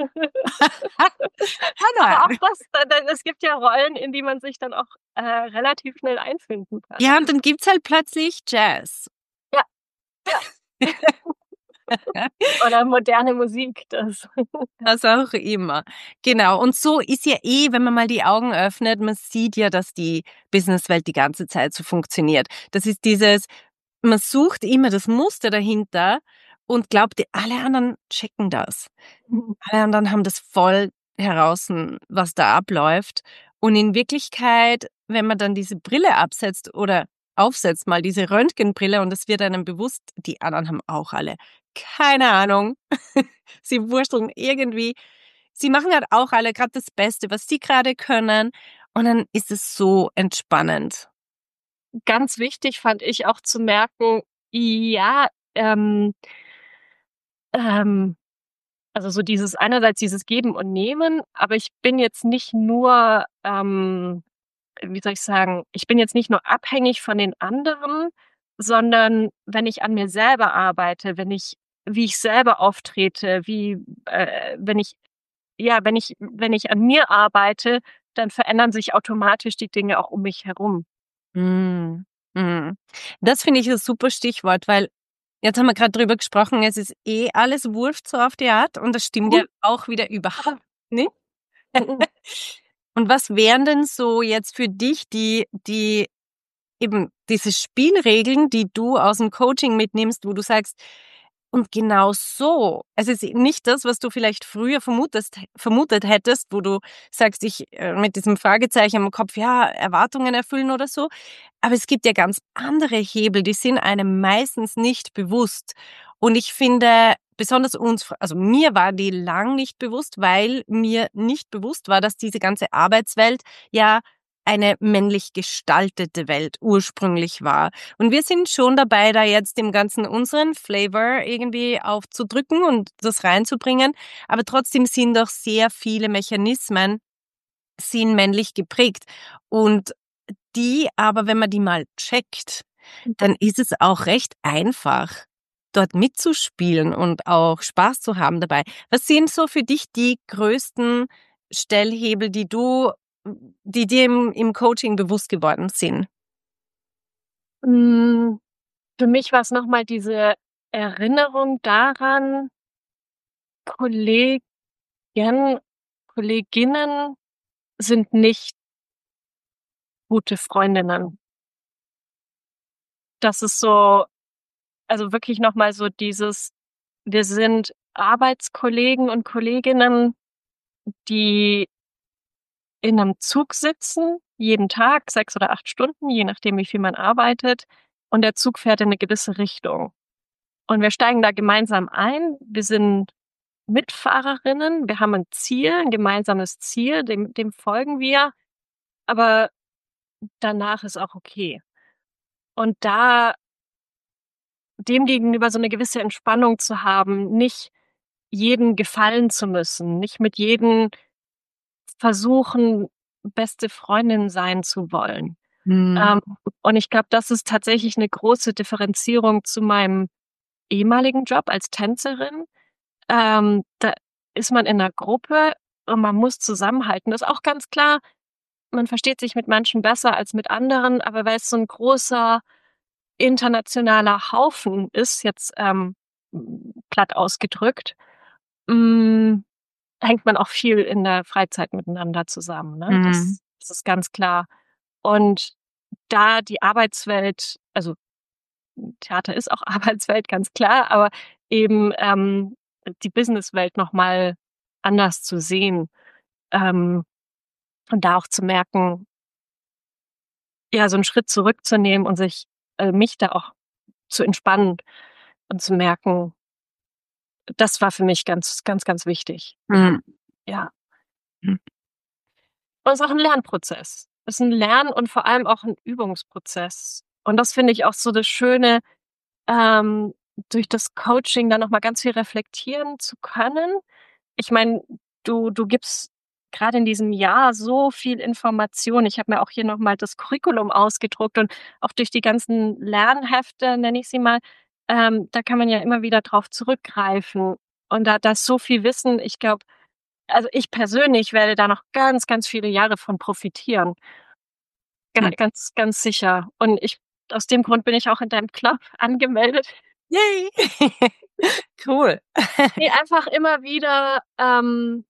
Hanna. Aber auch das, da da es gibt ja Rollen, in die man sich dann auch, äh, relativ schnell einfinden kann. Ja, und dann gibt's halt plötzlich Jazz. Ja, ja. Oder moderne Musik, das Was auch immer. Genau. Und so ist ja eh, wenn man mal die Augen öffnet, man sieht ja, dass die Businesswelt die ganze Zeit so funktioniert. Das ist dieses, man sucht immer das Muster dahinter und glaubt, die alle anderen checken das. Alle anderen haben das voll heraus, was da abläuft. Und in Wirklichkeit, wenn man dann diese Brille absetzt oder aufsetzt, mal diese Röntgenbrille und es wird einem bewusst, die anderen haben auch alle keine Ahnung. Sie wursteln irgendwie. Sie machen halt auch alle gerade das Beste, was sie gerade können. Und dann ist es so entspannend. Ganz wichtig fand ich auch zu merken, ja, ähm, ähm, also so dieses einerseits dieses Geben und Nehmen, aber ich bin jetzt nicht nur, ähm, wie soll ich sagen, ich bin jetzt nicht nur abhängig von den anderen, sondern wenn ich an mir selber arbeite, wenn ich wie ich selber auftrete, wie, äh, wenn ich ja, wenn ich wenn ich an mir arbeite, dann verändern sich automatisch die Dinge auch um mich herum. Mhm. Mhm. Das finde ich ein super Stichwort, weil jetzt haben wir gerade drüber gesprochen, es ist eh alles Wurscht so auf die Art und das stimmt ja Mhm. auch wieder überhaupt nicht. Mhm. Und was wären denn so jetzt für dich die die eben diese Spielregeln, die du aus'm Coaching mitnimmst, wo du sagst: „Und genau so“, es ist nicht das, was du vielleicht früher vermutest vermutet hättest, wo du sagst, ich äh, mit diesem Fragezeichen im Kopf, ja, Erwartungen erfüllen oder so. Aber es gibt ja ganz andere Hebel, die sind einem meistens nicht bewusst. Und ich finde, besonders uns, also mir war die lang nicht bewusst, weil mir nicht bewusst war, dass diese ganze Arbeitswelt ja eine männlich gestaltete Welt ursprünglich war. Und wir sind schon dabei, da jetzt dem Ganzen unseren Flavor irgendwie aufzudrücken und das reinzubringen. Aber trotzdem sind doch sehr viele Mechanismen sind männlich geprägt. Und die aber, wenn man die mal checkt, dann ist es auch recht einfach, dort mitzuspielen und auch Spaß zu haben dabei. Was sind so für dich die größten Stellhebel, die du die dir im im Coaching bewusst geworden sind? Hm, für mich war's noch mal diese Erinnerung daran, Kollegen, Kolleginnen sind nicht gute Freundinnen. Das ist so, also wirklich noch mal so dieses, wir sind Arbeitskollegen und Kolleginnen, die in 'nem Zug sitzen, jeden Tag sechs oder acht Stunden, je nachdem, wie viel man arbeitet, und der Zug fährt in 'ne gewisse Richtung. Und wir steigen da gemeinsam ein. Wir sind Mitfahrerinnen, wir haben 'n Ziel, 'n gemeinsames Ziel, dem dem folgen wir, aber danach ist auch okay. Und da dem gegenüber so 'ne gewisse Entspannung zu haben, nicht jedem gefallen zu müssen, nicht mit jedem versuchen, beste Freundin sein zu wollen. Mhm. Ähm, und ich glaube, das ist tatsächlich 'ne große Differenzierung zu meinem ehemaligen Job als Tänzerin. Ähm, da ist man in 'ner Gruppe und man muss zusammenhalten. Das ist auch ganz klar, man versteht sich mit manchen besser als mit anderen, aber weil's so 'n großer internationaler Haufen ist, jetzt, ähm, platt ausgedrückt, hm, hängt man auch viel in der Freizeit miteinander zusammen, ne? Mhm. Das das ist ganz klar. Und da die Arbeitswelt, also Theater ist auch Arbeitswelt, ganz klar, aber eben, ähm, die Businesswelt noch mal anders zu sehen, ähm, und da auch zu merken ja, so 'n Schritt zurückzunehmen und sich äh, mich da auch zu entspannen und zu merken das war für mich ganz, ganz, ganz wichtig. Mhm. Ja. Hm. Und ist auch 'n Lernprozess. Ist 'n Lern und vor allem auch 'n Übungsprozess. Und das finde ich auch so das Schöne, ähm, durch das Coaching dann noch mal ganz viel reflektieren zu können. Ich meine, du du gibst grade in diesem Jahr so viel Information. Ich habe mir auch hier noch mal das Curriculum ausgedruckt und auch durch die ganzen Lernhefte, nenne ich sie mal, ähm, da kann man ja immer wieder drauf zurückgreifen. Und da da ist so viel Wissen. Ich glaube also, ich persönlich werde da noch ganz, ganz viele Jahre von profitieren. Ga Hm. ganz, ganz sicher. Und ich aus dem Grund bin ich auch in deinem Club angemeldet. Yay. Cool. Ne, einfach immer wieder, ähm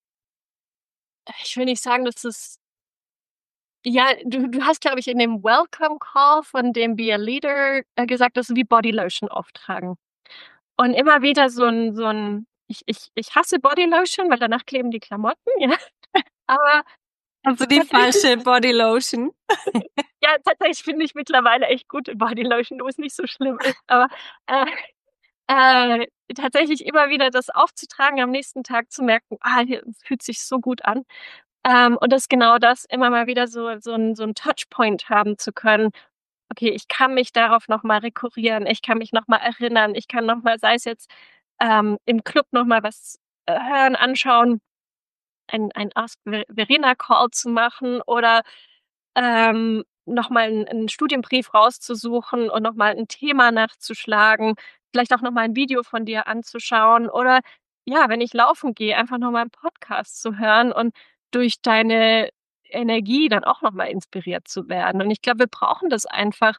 ich will nicht sagen, dass es ja, du du hast, glaube ich, in dem Welcome Call von dem Be a Leader, äh, gesagt, das ist wie Bodylotion auftragen. Und immer wieder so 'n so 'n ich ich ich hasse Bodylotion, weil danach kleben die Klamotten, ja. Aber Also, die tatsächlich falsche Bodylotion. ja, tatsächlich finde ich mittlerweile echt gute Bodylotion, wo es nicht so schlimm ist. Aber, äh, äh, tatsächlich immer wieder das aufzutragen, am nächsten Tag zu merken: „Ah, hier fühlt sich so gut an.“ Ähm, und das genau das, immer mal wieder so so 'n so 'n Touchpoint haben zu können. Okay, ich kann mich darauf noch mal rekurrieren. Ich kann mich noch mal erinnern. Ich kann noch mal, sei es jetzt, ähm, im Club noch mal was, äh, hören, anschauen, ein ein Ask Ve Verena Call zu machen oder, ähm, noch mal 'n 'n Studienbrief rauszusuchen und noch mal 'n Thema nachzuschlagen, vielleicht auch noch mal 'n Video von dir anzuschauen oder ja, wenn ich laufen gehe, einfach noch mal 'n Podcast zu hören und durch deine Energie dann auch noch mal inspiriert zu werden. Und ich glaube, wir brauchen das einfach,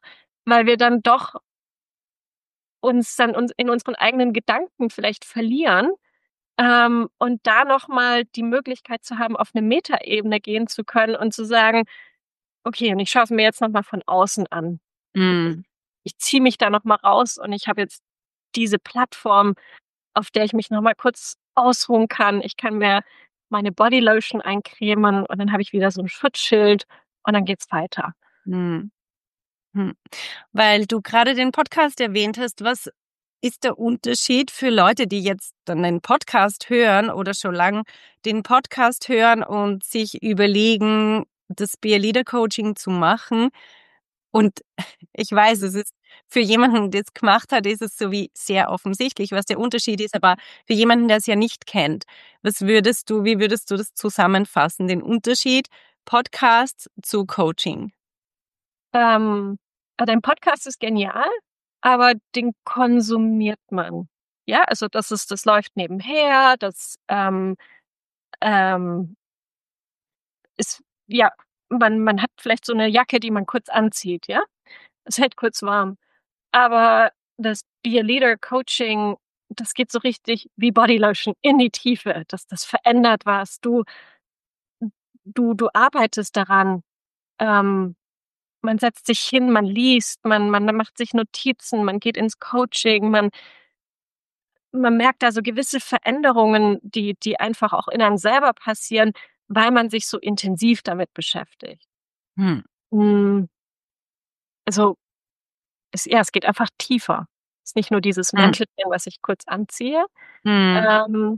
weil wir dann doch uns dann uns in unseren eigenen Gedanken vielleicht verlieren, ähm, und da nochmal die Möglichkeit zu haben, auf eine Metaebene gehen zu können und zu sagen: „Okay, und ich schaue es mir jetzt nochmal von außen an. Mhm. Ich ziehe mich da nochmal raus und ich habe jetzt diese Plattform, auf der ich mich nochmal kurz ausruhen kann. Ich kann mir meine Bodylotion eincremen und dann habe ich wieder so ein Schutzschild und dann geht's weiter." Mhm. Hm. Weil du gerade den Podcast erwähnt hast, was ist der Unterschied für Leute, die jetzt dann den Podcast hören oder schon lang den Podcast hören und sich überlegen, das Be a Leader Coaching zu machen? Und ich weiß, es ist für jemanden, der es gemacht hat, ist es so wie sehr offensichtlich, was der Unterschied ist, aber für jemanden, der es ja nicht kennt, was würdest du, wie würdest du das zusammenfassen, den Unterschied Podcast zu Coaching? Ähm, äh, dein Podcast ist genial, aber den konsumiert man. Ja, also das ist das läuft nebenher, das, ähm, ähm, ist ja, man man hat vielleicht so 'ne Jacke, die man kurz anzieht, ja? Es hält kurz warm. Aber das Be a Leader Coaching, das geht so richtig wie Bodylotion in die Tiefe. Das das verändert was. Du du du arbeitest daran. Ähm, man setzt sich hin, man liest, man man macht sich Notizen, man geht ins Coaching, man man merkt da so gewisse Veränderungen, die die einfach auch in einem selber passieren, weil man sich so intensiv damit beschäftigt. Hm. Hm, also, es ja, es geht einfach tiefer. Es ist nicht nur dieses Hm. Mäntelchen, was ich kurz anziehe. Hm. Ähm,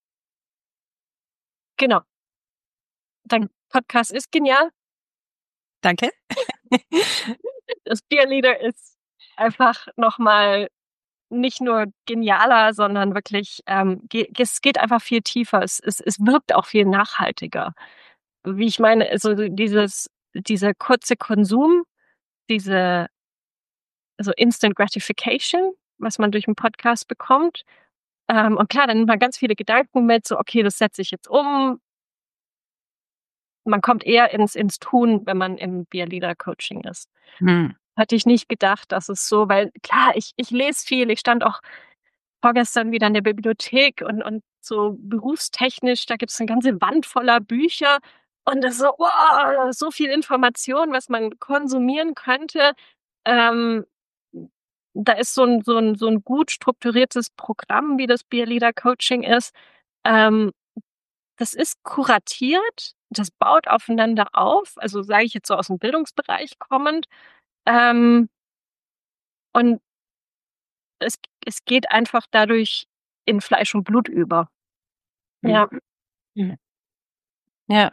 genau. Dein Podcast ist genial. Danke. Das Beer Leader ist einfach noch mal nicht nur genialer, sondern wirklich, ähm, ge es geht einfach viel tiefer. Es es es wirkt auch viel nachhaltiger. Wie ich meine, also, dieses dieser kurze Konsum, diese also, Instant Gratification, was man durch 'n Podcast bekommt. Ähm, und klar, dann nimmt man ganz viele Gedanken mit, so: „Okay, das setze ich jetzt um." Man kommt eher ins ins Tun, wenn man im Be a Leader Coaching ist. Hm. Hatte ich nicht gedacht, dass es so weil klar, ich ich lese viel. Ich stand auch vorgestern wieder in der Bibliothek und und so berufstechnisch, da gibt's 'ne ganze Wand voller Bücher und das so, wow, so viel Information, was man konsumieren könnte. Ähm, Da ist so 'n so 'n so 'n gut strukturiertes Programm, wie das Be a Leader Coaching ist. Ähm, Das ist kuratiert, das baut aufeinander auf, also, sage ich jetzt so aus'm Bildungsbereich kommend. Ähm, und es es geht einfach dadurch in Fleisch und Blut über. Hm. Ja. Hm. Ja,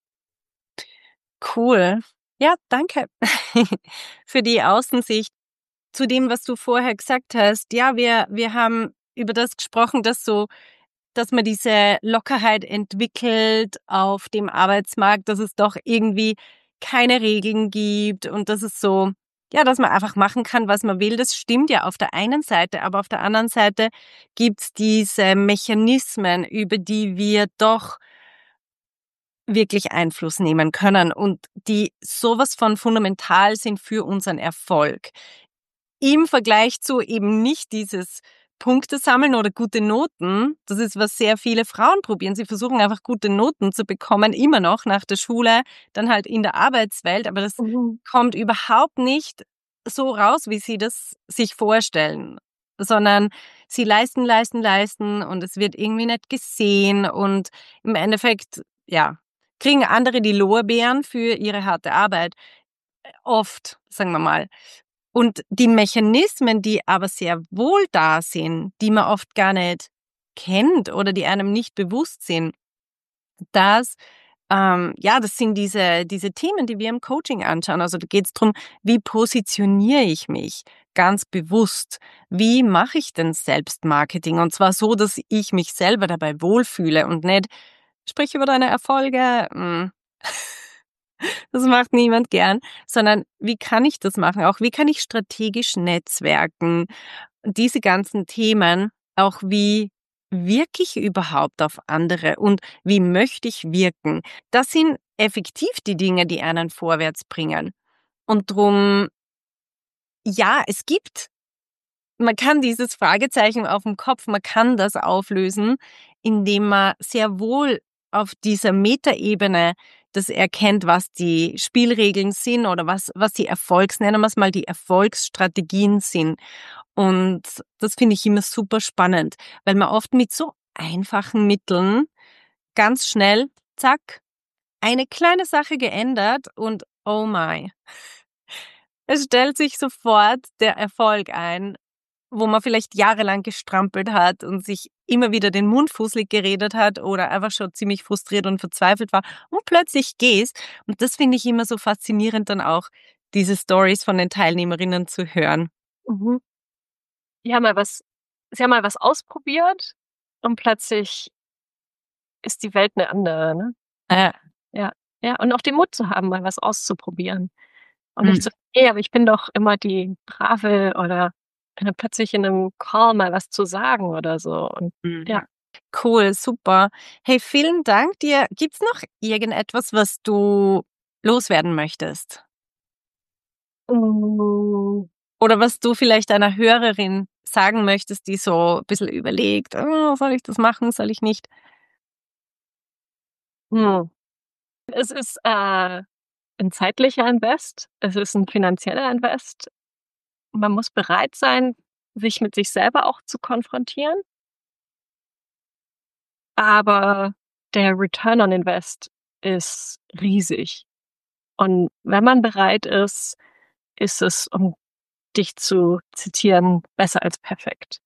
cool. Ja, danke für die Außensicht zu dem, was du vorher gesagt hast. Ja, wir wir haben über das gesprochen, dass so dass man diese Lockerheit entwickelt auf dem Arbeitsmarkt, dass es doch irgendwie keine Regeln gibt und dass es so ja, dass man einfach machen kann, was man will. Das stimmt ja auf der einen Seite, aber auf der anderen Seite gibt's diese Mechanismen, über die wir doch wirklich Einfluss nehmen können und die sowas von fundamental sind für unseren Erfolg. Im Vergleich zu eben nicht dieses Punkte sammeln oder gute Noten. Das ist, was sehr viele Frauen probieren. Sie versuchen einfach gute Noten zu bekommen, immer noch nach der Schule, dann halt in der Arbeitswelt, aber das Mhm. kommt überhaupt nicht so raus, wie sie das sich vorstellen, sondern sie leisten, leisten, leisten und es wird irgendwie nicht gesehen und im Endeffekt, ja, kriegen andere die Lorbeeren für ihre harte Arbeit. Oft, sagen wir mal. Und die Mechanismen, die aber sehr wohl da sind, die man oft gar nicht kennt oder die einem nicht bewusst sind, das, ähm, ja, das sind diese, diese Themen, die wir im Coaching anschauen. Also da geht es darum, wie positioniere ich mich ganz bewusst? Wie mache ich denn Selbstmarketing? Und zwar so, dass ich mich selber dabei wohlfühle und nicht, sprich über deine Erfolge. Hm, das macht niemand gern, sondern wie kann ich das machen? Auch wie kann ich strategisch netzwerken? Diese ganzen Themen, auch wie wirke ich überhaupt auf andere und wie möchte ich wirken? Das sind effektiv die Dinge, die einen vorwärts bringen. Und drum, ja, es gibt, man kann dieses Fragezeichen auf dem Kopf, man kann das auflösen, indem man sehr wohl auf dieser Metaebene das erkennt, was die Spielregeln sind oder was, was die Erfolgs, nennen wir es mal, die Erfolgsstrategien sind. Und das finde ich immer super spannend, weil man oft mit so einfachen Mitteln ganz schnell, zack, eine kleine Sache geändert und oh my, es stellt sich sofort der Erfolg ein, wo man vielleicht jahrelang gestrampelt hat und sich immer wieder den Mund fußlig geredet hat oder einfach schon ziemlich frustriert und verzweifelt war und plötzlich gehst. Und das finde ich immer so faszinierend dann auch, diese Stories von den Teilnehmerinnen zu hören. Mhm. Die haben mal was sie haben mal was ausprobiert und plötzlich ist die Welt 'ne andere, ne? Äh, Ja, ja, und auch den Mut zu haben, mal was auszuprobieren und nicht mhm. so: „Ne, aber ich bin doch immer die Brave" oder dann plötzlich in 'nem Call mal was zu sagen oder so und ja. Mhm. Cool, super. Hey, vielen Dank dir. Gibt's noch irgendetwas, was du loswerden möchtest? Hm, Oder was du vielleicht einer Hörerin sagen möchtest, die so 'n bisschen überlegt: „Oh, soll ich das machen, soll ich nicht?“ hm. Es ist, äh, 'n zeitlicher Invest. Es ist 'n finanzieller Invest. Man muss bereit sein, sich mit sich selber auch zu konfrontieren, aber der Return on Invest ist riesig. Und wenn man bereit ist, ist es, um dich zu zitieren, besser als perfekt.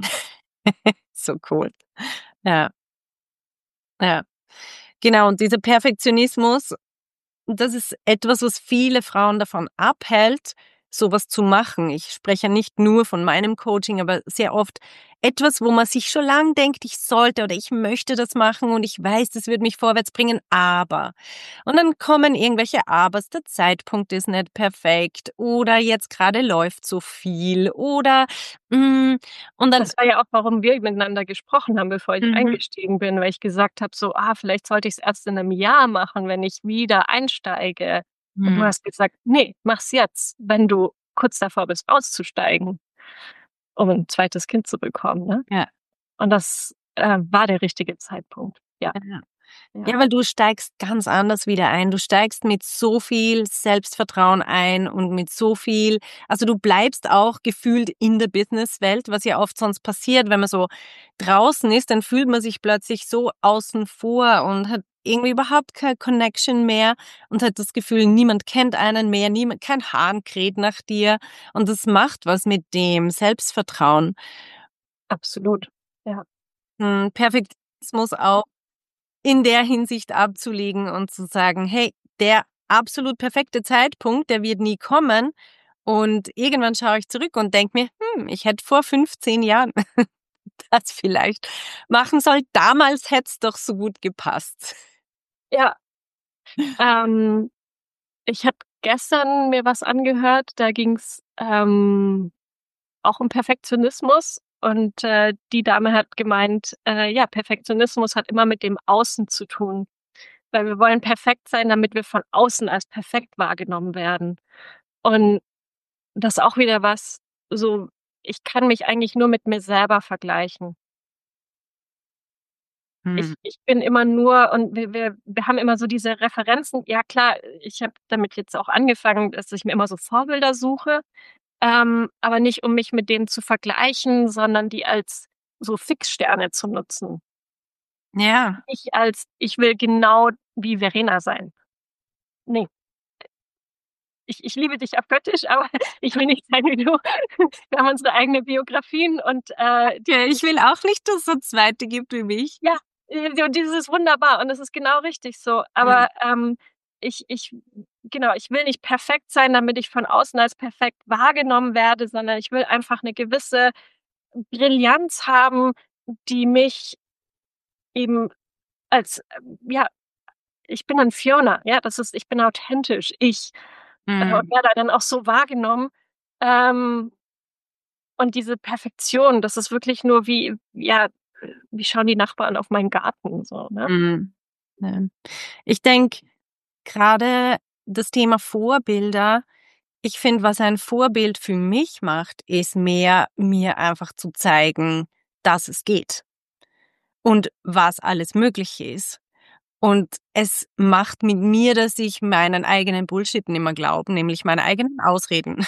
So cool. Ja, ja. Genau, und dieser Perfektionismus, das ist etwas, was viele Frauen davon abhält, so was zu machen. Ich spreche ja nicht nur von meinem Coaching, aber sehr oft etwas, wo man sich schon lang denkt, ich sollte oder ich möchte das machen und ich weiß, das wird mich vorwärts bringen, aber. Und dann kommen irgendwelche Abers, der Zeitpunkt ist nicht perfekt oder jetzt gerade läuft so viel oder, hm, und dann Das war ja auch, warum wir miteinander gesprochen haben, bevor ich mhm, eingestiegen bin, weil ich gesagt habe, so: „Ah, vielleicht sollte ich's erst in 'nem Jahr machen, wenn ich wieder einsteige." Und du mhm, hast gesagt: „Ne, mach's jetzt, wenn du kurz davor bist, auszusteigen, um 'n zweites Kind zu bekommen", ne? ja, Und das, äh, war der richtige Zeitpunkt. Ja, ja. ja. Ja, weil du steigst ganz anders wieder ein. Du steigst mit so viel Selbstvertrauen ein und mit so viel, also du bleibst auch gefühlt in der Businesswelt, was ja oft sonst passiert, wenn man so draußen ist, dann fühlt man sich plötzlich so außen vor und hat irgendwie überhaupt keine Connection mehr und hat das Gefühl, niemand kennt einen mehr, niemand, kein Hahn kräht nach dir und das macht was mit dem Selbstvertrauen. Absolut. Ja. Hm, Perfektionismus auch in der Hinsicht abzulegen und zu sagen: „Hey, der absolut perfekte Zeitpunkt, der wird nie kommen.“ Und irgendwann schaue ich zurück und denke mir: „Hm, ich hätte vor fünfzehn Jahren das vielleicht machen sollen. Damals hätte es doch so gut gepasst.“ Ja, ähm, ich habe gestern mir was angehört, da ging's, ähm, auch um Perfektionismus und, äh, die Dame hat gemeint, äh, ja, Perfektionismus hat immer mit dem Außen zu tun, weil wir wollen perfekt sein, damit wir von außen als perfekt wahrgenommen werden. Und das ist auch wieder was, so, ich kann mich eigentlich nur mit mir selber vergleichen. Mhm. Ich ich bin immer nur und wir wir wir haben immer so diese Referenzen. Ja klar, ich habe damit jetzt auch angefangen, dass ich mir immer so Vorbilder suche, ähm, aber nicht, um mich mit denen zu vergleichen, sondern die als so Fixsterne zu nutzen. Ja. Nicht als: „Ich will genau wie Verena sein." Ne, ich ich liebe dich abgöttisch, aber ich will nicht sein wie du. Wir haben unsere eigenen Biografien und, äh, die Ja, die ich will auch nicht, dass es so Zweite gibt wie mich. ja, äh, und dieses ist wunderbar und das ist genau richtig so. Mhm. Aber, ähm, ich ich genau, ich will nicht perfekt sein, damit ich von außen als perfekt wahrgenommen werde, sondern ich will einfach 'ne gewisse Brillanz haben, die mich eben als, ähm, ja, ich bin dann Fiona, ja, das ist, ich bin authentisch, ich, äh, und Mhm. werde dann auch so wahrgenommen. Ähm, und diese Perfektion, das ist wirklich nur wie, ja, wie schauen die Nachbarn auf meinen Garten so, ne? Mhm. Ja. Ich denke, grade das Thema Vorbilder Ich finde, was ein Vorbild für mich macht, ist mehr, mir einfach zu zeigen, dass es geht und was alles möglich ist. Und es macht mit mir, dass ich meinen eigenen Bullshit nicht mehr glaube, nämlich meine eigenen Ausreden.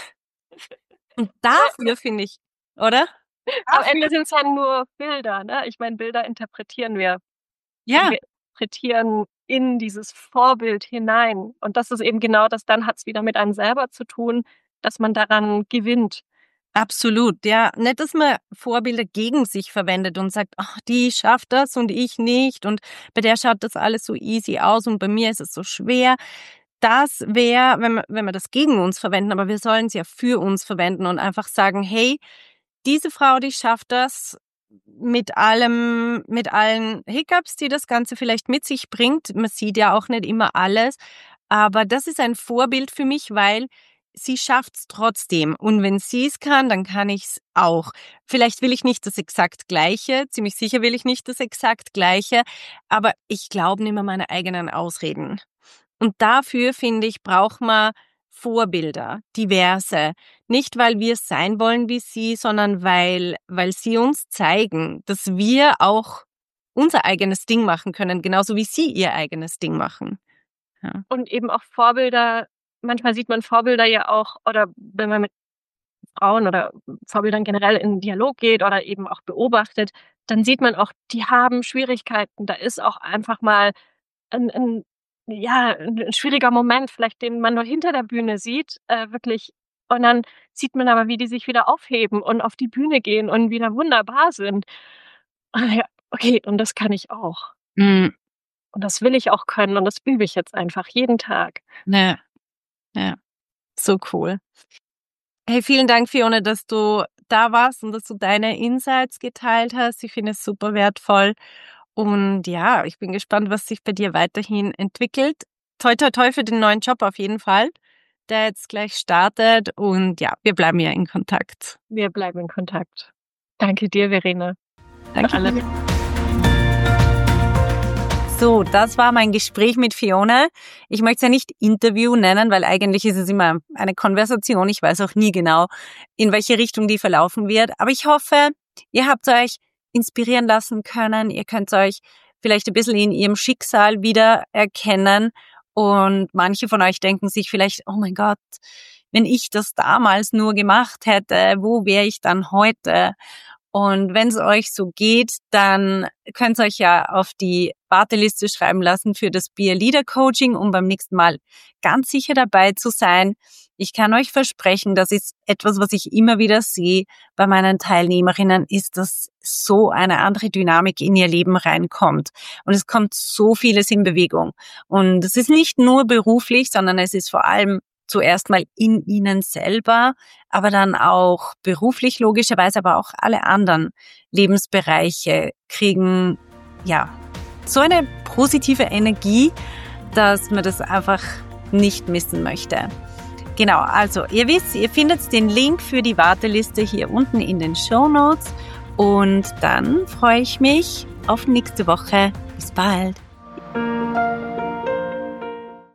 Und dafür finde ich, oder? Am Dafür, Ende sind's ja nur Bilder, ne? Ich meine, Bilder interpretieren wir und ja, wir interpretieren in dieses Vorbild hinein. Und das ist eben genau das, dann hat's wieder mit einem selber zu tun, dass man daran gewinnt. absolut. Ja, nicht, dass man Vorbilder gegen sich verwendet und sagt, ach, die schafft das und ich nicht und bei der schaut das alles so easy aus und bei mir ist es so schwer. Das wäre, wenn wir, wenn wir das gegen uns verwenden, aber wir sollen es ja für uns verwenden und einfach sagen, hey, diese Frau, die schafft das mit allem, mit allen Hiccups, die das Ganze vielleicht mit sich bringt. Man sieht ja auch nicht immer alles, aber das ist ein Vorbild für mich, weil sie schafft's trotzdem. Und wenn sie es kann, dann kann ich's auch. Vielleicht will ich nicht das exakt Gleiche, ziemlich sicher will ich nicht das exakt Gleiche, aber ich glaube nicht mehr meine eigenen Ausreden. Und dafür, finde ich, braucht man Vorbilder, diverse. Nicht, weil wir sein wollen wie sie, sondern weil, weil sie uns zeigen, dass wir auch unser eigenes Ding machen können, genauso wie sie ihr eigenes Ding machen. Ja. Und eben auch Vorbilder, manchmal sieht man Vorbilder ja auch, oder wenn man mit Frauen oder Vorbildern generell in Dialog geht oder eben auch beobachtet, dann sieht man auch, die haben Schwierigkeiten. Da ist auch einfach mal ein 'n ja, 'n 'n schwieriger Moment vielleicht, den man nur hinter der Bühne sieht, äh, wirklich. Und dann sieht man aber, wie die sich wieder aufheben und auf die Bühne gehen und wieder wunderbar sind. Ah ja, okay, und das kann ich auch. Mm, Und das will ich auch können und das übe ich jetzt einfach jeden Tag. ja, ja, so cool. Hey, vielen Dank, Fiona, dass du da warst und dass du deine Insights geteilt hast. Ich finde es super wertvoll. Und ja, ich bin gespannt, was sich bei dir weiterhin entwickelt. Toi, toi, toi für den neuen Job auf jeden Fall, der jetzt gleich startet. Und ja, wir bleiben ja in Kontakt. Wir bleiben in Kontakt. Danke dir, Verena, für Danke alles. dir. So, das war mein Gespräch mit Fiona. Ich möchte es ja nicht Interview nennen, weil eigentlich ist es immer eine Konversation. Ich weiß auch nie genau, in welche Richtung die verlaufen wird. Aber ich hoffe, ihr habt euch inspirieren lassen können. Ihr könnt euch vielleicht ein bisschen in ihrem Schicksal wiedererkennen. Und manche von euch denken sich vielleicht, oh mein Gott, wenn ich das damals nur gemacht hätte, wo wäre ich dann heute? Und wenn es euch so geht, dann könnt ihr euch ja auf die Warteliste schreiben lassen für das Be a Leader Coaching, um beim nächsten Mal ganz sicher dabei zu sein. Ich kann euch versprechen, das ist etwas, was ich immer wieder sehe bei meinen Teilnehmerinnen, ist, dass so eine andere Dynamik in ihr Leben reinkommt. Und es kommt so vieles in Bewegung. Und es ist nicht nur beruflich, sondern es ist vor allem zuerst mal in ihnen selber, aber dann auch beruflich logischerweise, aber auch alle anderen Lebensbereiche kriegen, ja, so eine positive Energie, dass man das einfach nicht missen möchte. Genau, also ihr wisst, ihr findet den Link für die Warteliste hier unten in den Shownotes und dann freue ich mich auf nächste Woche. Bis bald.